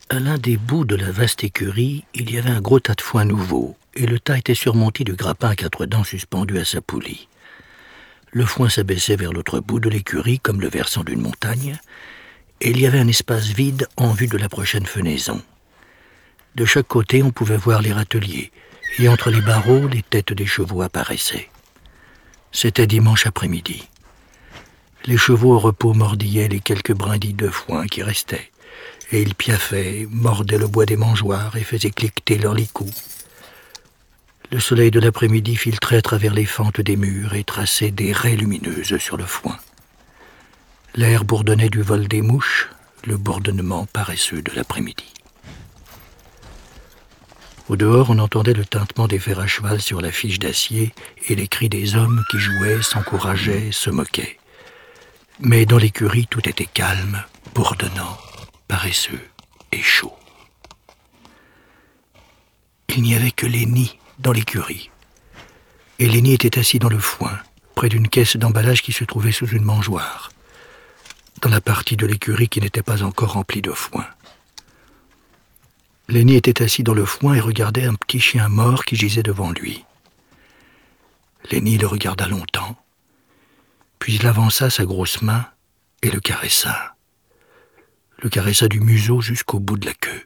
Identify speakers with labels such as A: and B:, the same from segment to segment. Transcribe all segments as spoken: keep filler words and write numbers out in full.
A: À l'un des bouts de la vaste écurie, il y avait un gros tas de foin nouveau, et le tas était surmonté du grappin à quatre dents suspendu à sa poulie. Le foin s'abaissait vers l'autre bout de l'écurie, comme le versant d'une montagne, et il y avait un espace vide en vue de la prochaine fenaison. De chaque côté, on pouvait voir les râteliers, et entre les barreaux, les têtes des chevaux apparaissaient. C'était dimanche après-midi. Les chevaux au repos mordillaient les quelques brindilles de foin qui restaient, et ils piaffaient, mordaient le bois des mangeoires et faisaient cliqueter leurs licous. Le soleil de l'après-midi filtrait à travers les fentes des murs et traçait des raies lumineuses sur le foin. L'air bourdonnait du vol des mouches, le bourdonnement paresseux de l'après-midi. Au dehors, on entendait le tintement des fers à cheval sur la fiche d'acier et les cris des hommes qui jouaient, s'encourageaient, se moquaient. Mais dans l'écurie, tout était calme, bourdonnant, paresseux et chaud. Il n'y avait que Lenny dans l'écurie. Et Lenny était assis dans le foin, près d'une caisse d'emballage qui se trouvait sous une mangeoire, dans la partie de l'écurie qui n'était pas encore remplie de foin. Lenny était assis dans le foin et regardait un petit chien mort qui gisait devant lui. Lenny le regarda longtemps, puis il avança sa grosse main et le caressa. Le caressa du museau jusqu'au bout de la queue.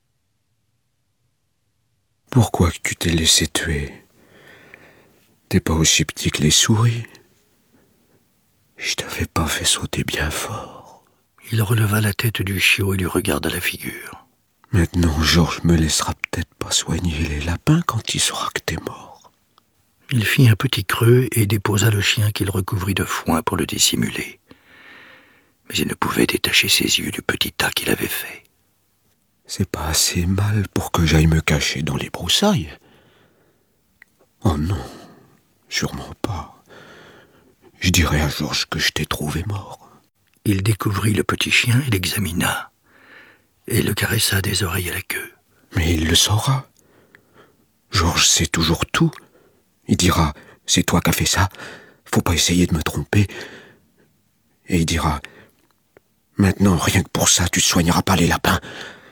B: « Pourquoi tu t'es laissé tuer? T'es pas aussi petit que les souris. Je t'avais pas fait sauter bien fort. »
A: Il releva la tête du chiot et lui regarda la figure.
B: « Maintenant, Georges me laissera peut-être pas soigner les lapins quand il saura que t'es mort. »
A: Il fit un petit creux et déposa le chien qu'il recouvrit de foin pour le dissimuler. Mais il ne pouvait détacher ses yeux du petit tas qu'il avait fait.
B: « C'est pas assez mal pour que j'aille me cacher dans les broussailles. Oh non, sûrement pas. Je dirai à Georges que je t'ai trouvé mort. »
A: Il découvrit le petit chien et l'examina, et le caressa des oreilles à la queue.
B: « Mais il le saura. Georges sait toujours tout. Il dira, c'est toi qui as fait ça, faut pas essayer de me tromper. Et il dira, maintenant, rien que pour ça, tu ne soigneras pas les lapins.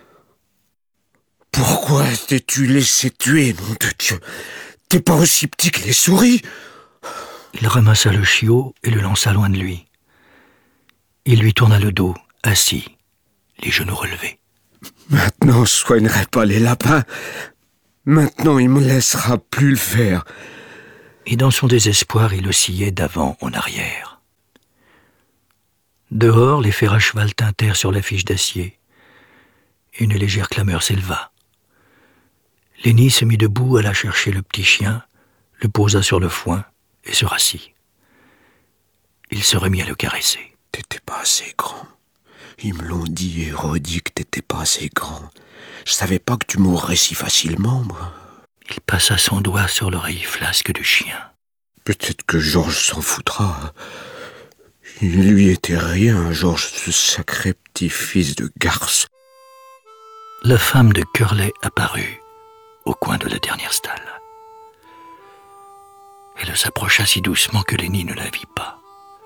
B: Pourquoi t'es-tu laissé tuer, nom de Dieu? T'es pas aussi petit que les souris. »
A: Il ramassa le chiot et le lança loin de lui. Il lui tourna le dos, assis, les genoux relevés.
B: « Maintenant, je soignerai pas les lapins. Maintenant, il me laissera plus le faire. »
A: Et dans son désespoir, il oscillait d'avant en arrière. Dehors, les fers à cheval tintèrent sur la fiche d'acier. Une légère clameur s'éleva. Lenny se mit debout, alla chercher le petit chien, le posa sur le foin et se rassit. Il se remit à le caresser.
B: « T'étais pas assez grand. Ils me l'ont dit et redit que t'étais pas assez grand. Je savais pas que tu mourrais si facilement, moi. »
A: Il passa son doigt sur l'oreille flasque du chien.
B: « Peut-être que Georges s'en foutra. Il lui était rien, Georges, ce sacré petit fils de garce. »
A: La femme de Curley apparut au coin de la dernière stalle. Elle s'approcha si doucement que Lenny ne la vit pas.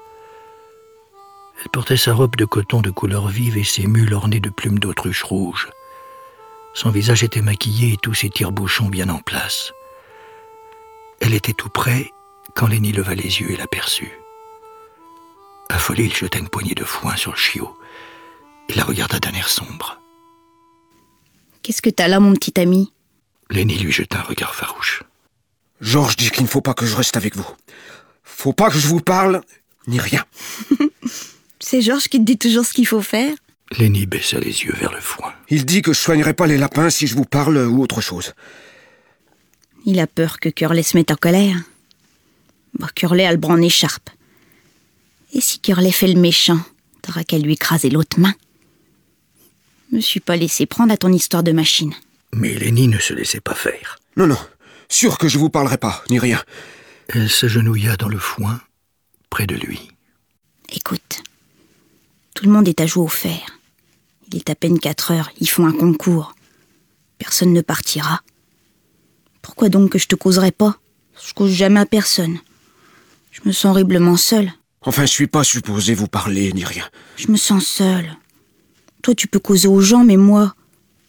A: Elle portait sa robe de coton de couleur vive et ses mules ornées de plumes d'autruche rouge. Son visage était maquillé et tous ses tire-bouchons bien en place. Elle était tout près quand Lenny leva les yeux et l'aperçut. Affolé, il jeta une poignée de foin sur le chiot. Il la regarda d'un air sombre.
C: « Qu'est-ce que t'as là, mon petit ami ?»
A: Lenny lui jeta un regard farouche.
B: « Georges dit qu'il ne faut pas que je reste avec vous. Faut pas que je vous parle, ni rien. »
C: C'est Georges qui te dit toujours ce qu'il faut faire.
A: Lenny baissa les yeux vers le foin.
B: « Il dit que je soignerai pas les lapins si je vous parle ou autre chose. »
C: Il a peur que Curley se mette en colère. Bah, Curley a le bras en écharpe. Et si Curley fait le méchant, t'auras qu'à lui écraser l'autre main. Je me suis pas laissé prendre à ton histoire de machine.
A: Mais Lenny ne se laissait pas faire.
B: « Non, non, sûr que je vous parlerai pas, ni rien. »
A: Elle s'agenouilla dans le foin, près de lui.
C: « Écoute, tout le monde est à jouer au fer. Il est à peine quatre heures, ils font un concours. Personne ne partira. Pourquoi donc que je te causerais pas? Je cause jamais à personne. Je me sens horriblement seule. »
B: Enfin, je suis pas supposé vous parler, ni rien.
C: Je me sens seule. Toi, tu peux causer aux gens, mais moi,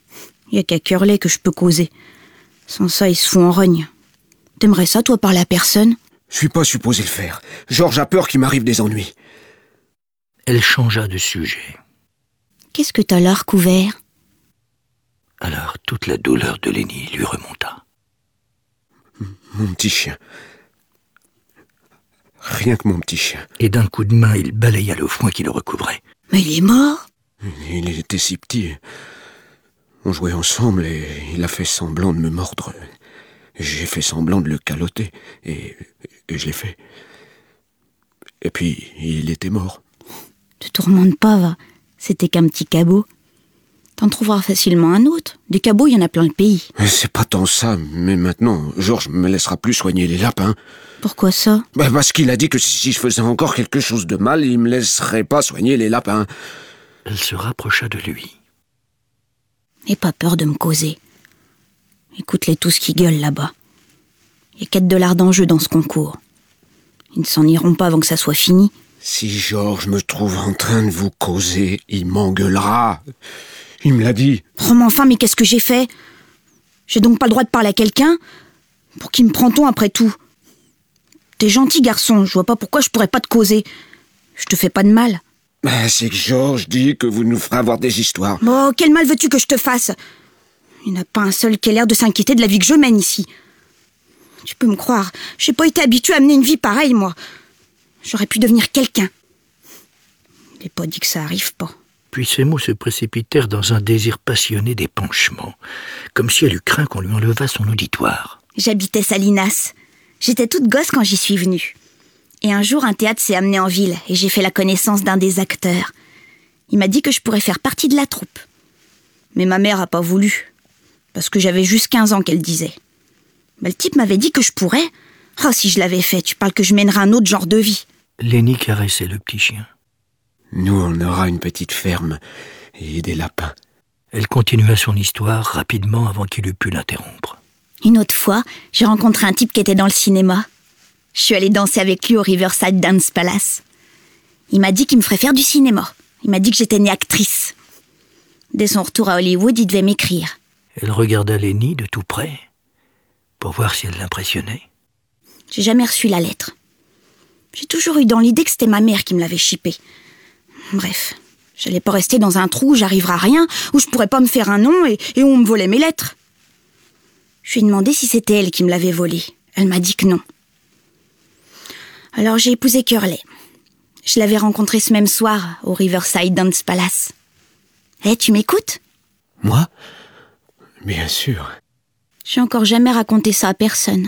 C: Y a qu'à Curley que je peux causer. Sans ça, il se fout en rogne. T'aimerais ça, toi, parler à personne?
B: Je suis pas supposé le faire. Georges a peur qu'il m'arrive des ennuis.
A: Elle changea de sujet.
C: Qu'est-ce que t'as là recouvert?
A: Alors toute la douleur de Lenny lui remonta.
B: Mon petit chien. Rien que mon petit chien.
A: Et d'un coup de main, il balaya le foin qui le recouvrait.
C: Mais il est mort?
B: Il était si petit. On jouait ensemble et il a fait semblant de me mordre. J'ai fait semblant de le caloter et, et je l'ai fait. Et puis, il était mort.
C: Te tourmente pas, va. C'était qu'un petit cabot. T'en trouveras facilement un autre. Des cabots, il y en a plein le pays.
B: C'est pas tant ça, mais maintenant, Georges me laissera plus soigner les lapins.
C: Pourquoi ça?
B: Bah parce qu'il a dit que si je faisais encore quelque chose de mal, il me laisserait pas soigner les lapins.
A: Elle se rapprocha de lui.
C: N'aie pas peur de me causer. Écoute-les tous qui gueulent là-bas. Il y a quatre dollars d'enjeu dans ce concours. Ils ne s'en iront pas avant que ça soit fini.
B: Si Georges me trouve en train de vous causer, il m'engueulera. Il me l'a dit.
C: Oh, mais enfin, mais qu'est-ce que j'ai fait? J'ai donc pas le droit de parler à quelqu'un? Pour qui me prend-on après tout? T'es gentil, garçon, je vois pas pourquoi je pourrais pas te causer. Je te fais pas de mal.
B: Bah, c'est que Georges dit que vous nous ferez avoir des histoires.
C: Bon, quel mal veux-tu que je te fasse? Il n'y en a pas un seul qui ait l'air de s'inquiéter de la vie que je mène ici. Tu peux me croire, j'ai pas été habituée à mener une vie pareille, moi. J'aurais pu devenir quelqu'un. Il n'est pas dit que ça arrive pas.
A: Puis ces mots se précipitèrent dans un désir passionné d'épanchement, comme si elle eût craint qu'on lui enlevât son auditoire.
C: J'habitais Salinas. J'étais toute gosse quand j'y suis venue. Et un jour, un théâtre s'est amené en ville et j'ai fait la connaissance d'un des acteurs. Il m'a dit que je pourrais faire partie de la troupe. Mais ma mère a pas voulu, parce que j'avais juste quinze ans qu'elle disait. Mais le type m'avait dit que je pourrais. Oh, si je l'avais fait, tu parles que je mènerais un autre genre de vie.
A: Lenny caressait le petit chien.
B: Nous, on aura une petite ferme et des lapins.
A: Elle continua son histoire rapidement avant qu'il eût pu l'interrompre.
C: Une autre fois, j'ai rencontré un type qui était dans le cinéma. Je suis allée danser avec lui au Riverside Dance Palace. Il m'a dit qu'il me ferait faire du cinéma. Il m'a dit que j'étais née actrice. Dès son retour à Hollywood, il devait m'écrire.
A: Elle regarda Lenny de tout près, pour voir si elle l'impressionnait.
C: J'ai jamais reçu la lettre. J'ai toujours eu dans l'idée que c'était ma mère qui me l'avait chippée. Bref, j'allais pas rester dans un trou où j'arriverais à rien, où je pourrais pas me faire un nom et, et où on me volait mes lettres. Je lui ai demandé si c'était elle qui me l'avait volée. Elle m'a dit que non. Alors j'ai épousé Curley. Je l'avais rencontré ce même soir au Riverside Dance Palace. Eh, hey, tu m'écoutes?
B: Moi? Bien sûr.
C: J'ai encore jamais raconté ça à personne.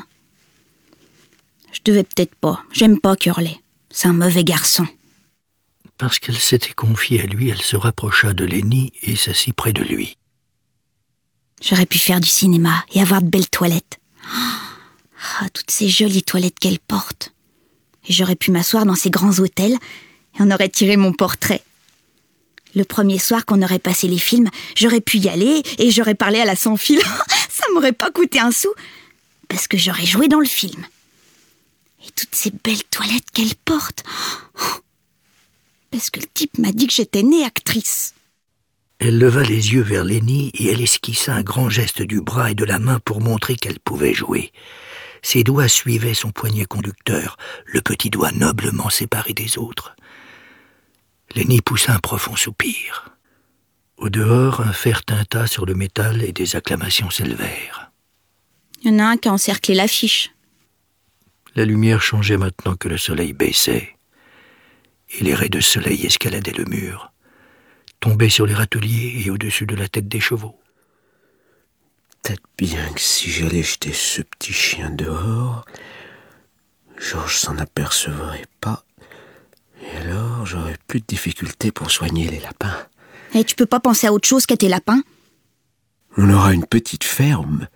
C: Je devais peut-être pas. J'aime pas Curley. C'est un mauvais garçon.
A: Parce qu'elle s'était confiée à lui, elle se rapprocha de Lenny et s'assit près de lui.
C: J'aurais pu faire du cinéma et avoir de belles toilettes. Ah, toutes ces jolies toilettes qu'elle porte. Et j'aurais pu m'asseoir dans ces grands hôtels et on aurait tiré mon portrait. Le premier soir qu'on aurait passé les films, j'aurais pu y aller et j'aurais parlé à la sans-fil. Ça m'aurait pas coûté un sou, parce que j'aurais joué dans le film. Et toutes ces belles toilettes qu'elle porte. Parce que le type m'a dit que j'étais née actrice.
A: Elle leva les yeux vers Lenny et elle esquissa un grand geste du bras et de la main pour montrer qu'elle pouvait jouer. Ses doigts suivaient son poignet conducteur, le petit doigt noblement séparé des autres. Lenny poussa un profond soupir. Au dehors, un fer tinta sur le métal et des acclamations s'élevèrent.
C: Il y en a un qui a encerclé l'affiche.
A: La lumière changeait maintenant que le soleil baissait. Et les raies de soleil escaladaient le mur, tombaient sur les râteliers et au-dessus de la tête des chevaux.
B: Peut-être bien que si j'allais jeter ce petit chien dehors, Georges s'en apercevrait pas. Et alors, j'aurais plus de difficultés pour soigner les lapins.
C: Et tu peux pas penser à autre chose qu'à tes lapins?
B: On aura une petite ferme.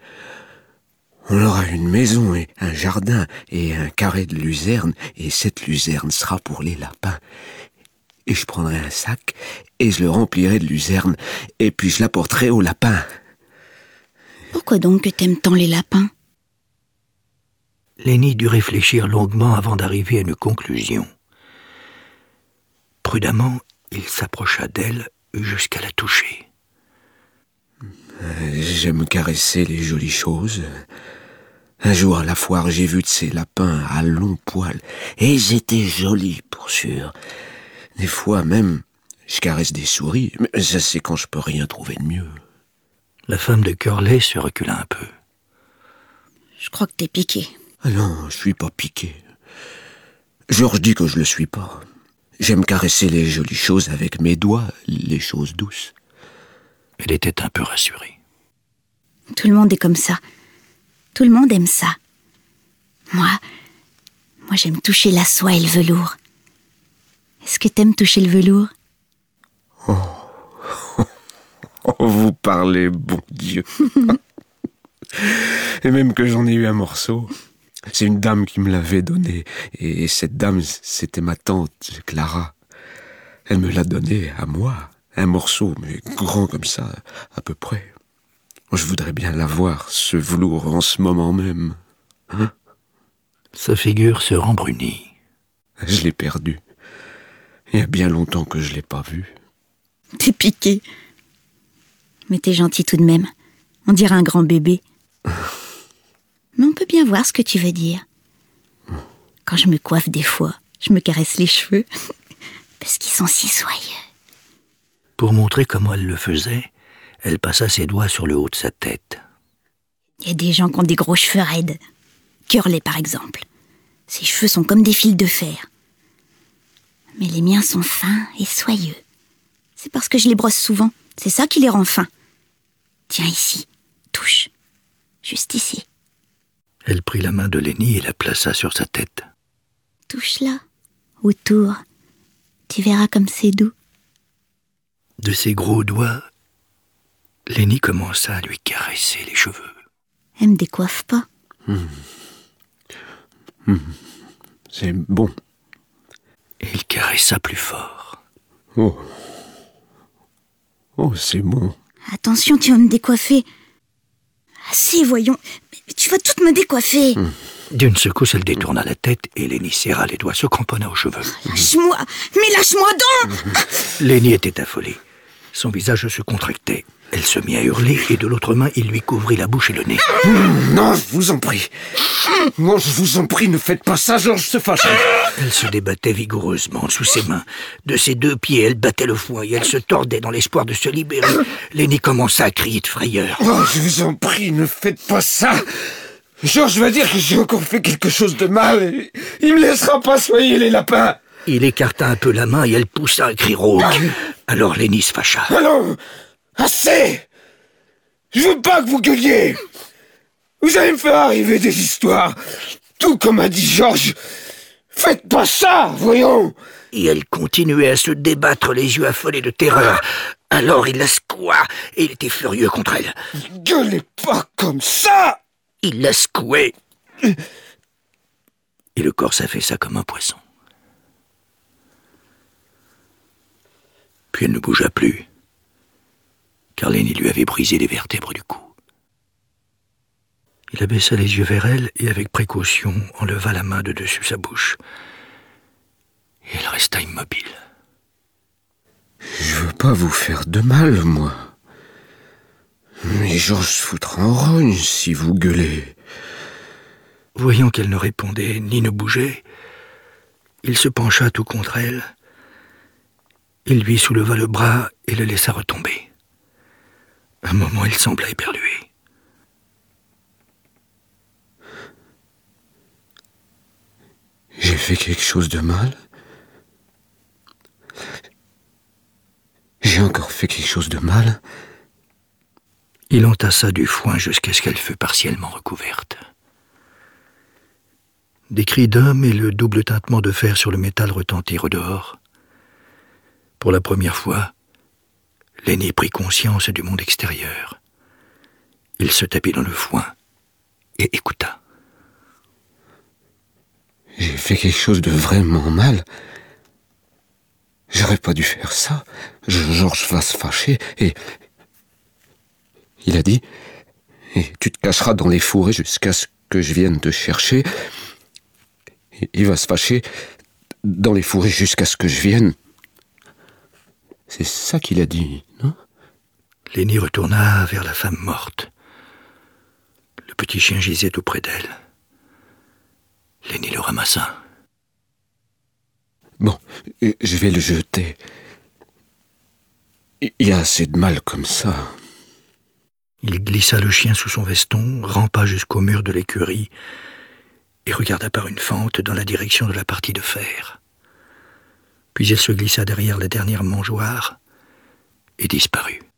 B: On aura une maison et un jardin et un carré de luzerne. Et cette luzerne sera pour les lapins. Et je prendrai un sac et je le remplirai de luzerne. Et puis je l'apporterai aux lapins.
C: Pourquoi donc que t'aimes tant les lapins?
A: Lenny dut réfléchir longuement avant d'arriver à une conclusion. Prudemment, il s'approcha d'elle jusqu'à la toucher.
B: J'aime caresser les jolies choses. Un jour à la foire, j'ai vu de ces lapins à longs poils, et ils étaient jolis, pour sûr. Des fois même, je caresse des souris, mais ça c'est quand je peux rien trouver de mieux.
A: La femme de Curley se recula un peu.
C: Je crois que t'es piqué.
B: Ah non, je suis pas piqué. Georges dit que je le suis pas. J'aime caresser les jolies choses avec mes doigts, les choses douces.
A: Elle était un peu rassurée.
C: Tout le monde est comme ça. Tout le monde aime ça. Moi, moi j'aime toucher la soie et le velours. Est-ce que t'aimes toucher le velours?
B: Oh, oh vous parlez, bon Dieu. Et même que j'en ai eu un morceau. C'est une dame qui me l'avait donné. Et cette dame, c'était ma tante, Clara. Elle me l'a donné à moi. Un morceau, mais grand comme ça, à peu près. Je voudrais bien l'avoir, ce velours, en ce moment même. Hein?
A: Sa figure se rembrunit.
B: Je l'ai perdu. Il y a bien longtemps que je l'ai pas vu.
C: T'es piqué. Mais t'es gentil tout de même. On dirait un grand bébé. Mais on peut bien voir ce que tu veux dire. Quand je me coiffe des fois, je me caresse les cheveux. Parce qu'ils sont si soyeux.
A: Pour montrer comment elle le faisait, elle passa ses doigts sur le haut de sa tête.
C: Il y a des gens qui ont des gros cheveux raides. Curley, par exemple. Ses cheveux sont comme des fils de fer. Mais les miens sont fins et soyeux. C'est parce que je les brosse souvent. C'est ça qui les rend fins. Tiens ici, touche. Juste ici.
A: Elle prit la main de Lenny et la plaça sur sa tête.
C: Touche là, autour. Tu verras comme c'est doux.
A: De ses gros doigts, Lenny commença à lui caresser les cheveux.
C: Elle me décoiffe pas.
B: Mmh. Mmh. C'est bon.
A: Et il caressa plus fort.
B: Oh. Oh, c'est bon.
C: Attention, tu vas me décoiffer. Assez, voyons. Mais tu vas tout me décoiffer.
B: Mmh.
A: D'une secousse, elle détourna la tête et Lenny serra les doigts, se cramponna aux cheveux.
C: Lâche-moi. Mais lâche-moi donc.
A: Lenny était affolée. Son visage se contractait. Elle se mit à hurler et de l'autre main, il lui couvrit la bouche et le nez.
B: Mmh, non, je vous en prie. Non, je vous en prie, ne faites pas ça, Georges se fâche.
A: Elle se débattait vigoureusement sous ses mains. De ses deux pieds, elle battait le foin et elle se tordait dans l'espoir de se libérer. Lenny commença à crier de frayeur.
B: Oh, je vous en prie, ne faites pas ça. Georges va dire que j'ai encore fait quelque chose de mal et il me laissera pas soigner les lapins.
A: Il écarta un peu la main et elle poussa un cri rauque. Alors Lenny se fâcha.
B: Allons, assez. Je veux pas que vous gueuliez. Vous allez me faire arriver des histoires. Tout comme a dit Georges. Faites pas ça, voyons.
A: Et elle continuait à se débattre, les yeux affolés de terreur. Alors il la secoua et il était furieux contre elle.
B: Gueulez pas comme ça.
A: Il la secouait. Et le corps s'affaissa comme un poisson. Puis elle ne bougea plus, car Lenny lui avait brisé les vertèbres du cou. Il abaissa les yeux vers elle et avec précaution enleva la main de dessus sa bouche. Et elle resta immobile.
B: Je veux pas vous faire de mal, moi. Mais Georges se foutra en rogne si vous gueulez.
A: Voyant qu'elle ne répondait ni ne bougeait, il se pencha tout contre elle. Il lui souleva le bras et le laissa retomber. Un moment, il sembla éperdué.
B: J'ai fait quelque chose de mal? J'ai encore fait quelque chose de mal?
A: Il entassa du foin jusqu'à ce qu'elle fût partiellement recouverte. Des cris d'hommes et le double tintement de fer sur le métal retentirent au dehors. Pour la première fois, Lenny prit conscience du monde extérieur. Il se tapit dans le foin et écouta.
B: J'ai fait quelque chose de vraiment mal. J'aurais pas dû faire ça. Georges va se fâcher et... Il a dit, et tu te cacheras dans les fourrés jusqu'à ce que je vienne te chercher. Il va se fâcher dans les fourrés jusqu'à ce que je vienne. C'est ça qu'il a dit, non?
A: Lenny retourna vers la femme morte. Le petit chien gisait auprès d'elle. Lenny le ramassa.
B: Bon, je vais le jeter. Il y a assez de mal comme ça.
A: Il glissa le chien sous son veston, rampa jusqu'au mur de l'écurie et regarda par une fente dans la direction de la partie de fer. Puis il se glissa derrière la dernière mangeoire et disparut.